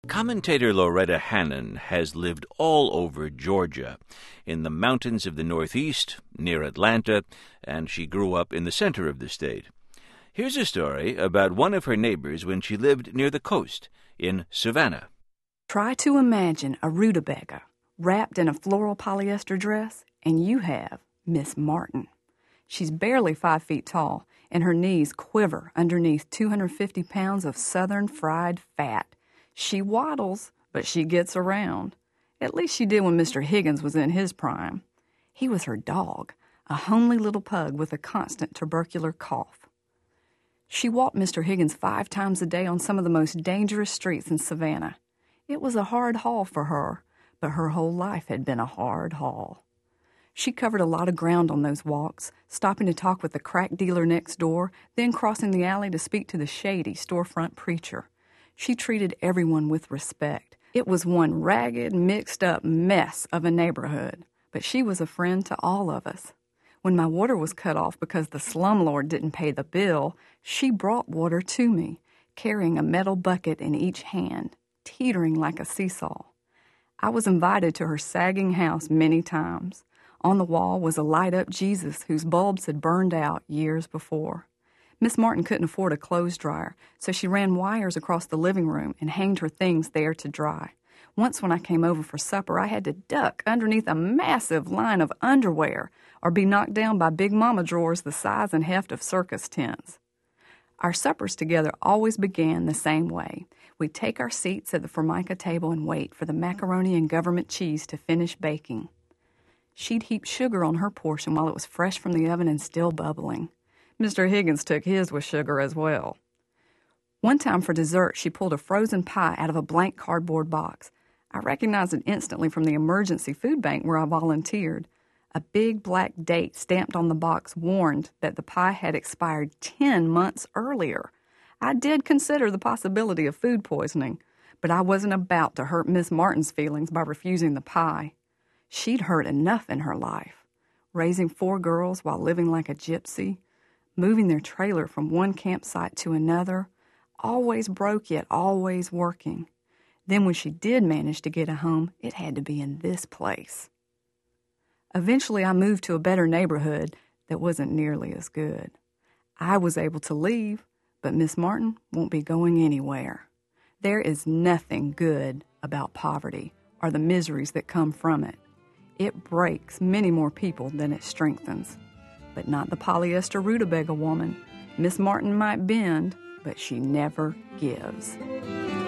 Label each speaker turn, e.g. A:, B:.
A: Commentator Loretta Hannon has lived all over Georgia, in the mountains of the Northeast, near Atlanta, and she grew up in the center of the state. Here's a story about one of her neighbors when she lived near the coast, in Savannah.
B: Try to imagine a rutabaga wrapped in a floral polyester dress, and you have Miss Martin. She's barely 5 feet tall, and her knees quiver underneath 250 pounds of southern fried fat. She waddles, but she gets around. At least she did when Mr. Higgins was in his prime. He was her dog, a homely little pug with a constant tubercular cough. She walked Mr. Higgins 5 times a day on some of the most dangerous streets in Savannah. It was a hard haul for her, but her whole life had been a hard haul. She covered a lot of ground on those walks, stopping to talk with the crack dealer next door, then crossing the alley to speak to the shady storefront preacher. She treated everyone with respect. It was one ragged, mixed-up mess of a neighborhood, but she was a friend to all of us. When my water was cut off because the slumlord didn't pay the bill, she brought water to me, carrying a metal bucket in each hand, teetering like a seesaw. I was invited to her sagging house many times. On the wall was a light-up Jesus whose bulbs had burned out years before. Miss Martin couldn't afford a clothes dryer, so she ran wires across the living room and hanged her things there to dry. Once when I came over for supper, I had to duck underneath a massive line of underwear or be knocked down by Big Mama drawers the size and heft of circus tents. Our suppers together always began the same way. We'd take our seats at the Formica table and wait for the macaroni and government cheese to finish baking. She'd heap sugar on her portion while it was fresh from the oven and still bubbling. Mr. Higgins took his with sugar as well. One time for dessert, she pulled a frozen pie out of a blank cardboard box. I recognized it instantly from the emergency food bank where I volunteered. A big black date stamped on the box warned that the pie had expired 10 months earlier. I did consider the possibility of food poisoning, but I wasn't about to hurt Miss Martin's feelings by refusing the pie. She'd hurt enough in her life, raising 4 girls while living like a gypsy, moving their trailer from one campsite to another, always broke yet always working. Then when she did manage to get a home, it had to be in this place. Eventually I moved to a better neighborhood that wasn't nearly as good. I was able to leave, but Miss Martin won't be going anywhere. There is nothing good about poverty or the miseries that come from it. It breaks many more people than it strengthens. But not the polyester rutabaga woman. Miss Martin might bend, but she never gives.